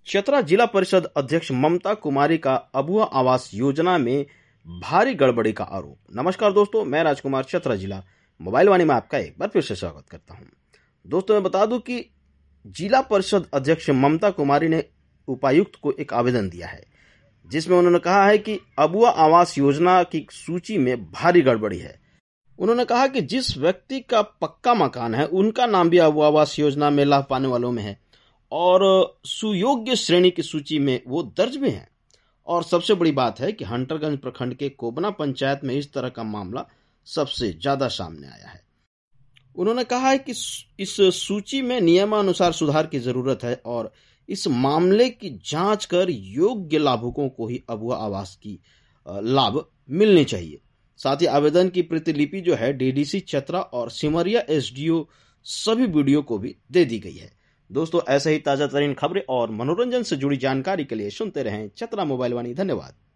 चतरा जिला परिषद अध्यक्ष ममता कुमारी का अबुआ आवास योजना में भारी गड़बड़ी का आरोप। नमस्कार दोस्तों, मैं राजकुमार चतरा जिला मोबाइल वाणी में आपका एक बार फिर से स्वागत करता हूं। दोस्तों, मैं बता दूं कि जिला परिषद अध्यक्ष ममता कुमारी ने उपायुक्त को एक आवेदन दिया है, जिसमें उन्होंने कहा है कि अबुआ आवास योजना की सूची में भारी गड़बड़ी है। उन्होंने कहा कि जिस व्यक्ति का पक्का मकान है उनका नाम भी अबुआ आवास योजना में लाभ पाने वालों में है और सुयोग्य श्रेणी की सूची में वो दर्ज भी हैं। और सबसे बड़ी बात है कि हंटरगंज प्रखंड के कोबना पंचायत में इस तरह का मामला सबसे ज्यादा सामने आया है। उन्होंने कहा है कि इस सूची में नियमानुसार सुधार की जरूरत है और इस मामले की जांच कर योग्य लाभुकों को ही अबुआ आवास की लाभ मिलनी चाहिए। साथ ही आवेदन की प्रतिलिपि जो है डीडीसी चतरा और सिमरिया एसडीओ सभी वीडियो को भी दे दी गई है। दोस्तों, ऐसे ही ताजा तरीन खबरें और मनोरंजन से जुड़ी जानकारी के लिए सुनते रहें चतरा मोबाइल वाणी। धन्यवाद।